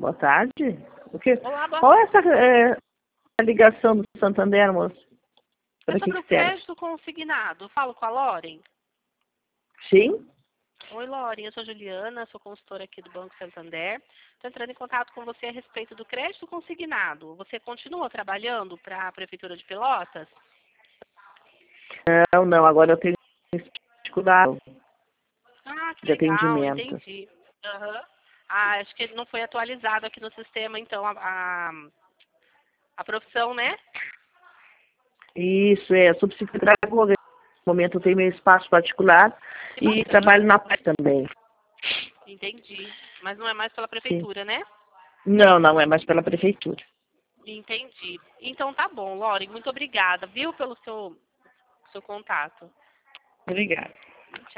Boa tarde. O quê? Olá, boa Qual é tarde. a ligação do Santander, moço? É Para que sobre o serve? crédito consignado. Falo com a Loren. Sim? Oi, Loren. Eu sou Juliana, sou consultora aqui do Banco Santander. Estou entrando em contato com você a respeito do crédito consignado. Você continua trabalhando para a Prefeitura de Pelotas? Não. Agora eu tenho dificuldade Ah, que de legal. atendimento. Entendi. Aham. Ah, acho que ele não foi atualizado aqui no sistema, então, a profissão, né? Isso, subsecretária do governo. No momento eu tenho meu espaço particular Que e bacana. trabalho na PAI também. Entendi. Mas não é mais pela Sim. Prefeitura, né? Não é mais pela prefeitura. Entendi. Então tá bom, Loren. Muito obrigada, viu, pelo seu contato. Obrigada.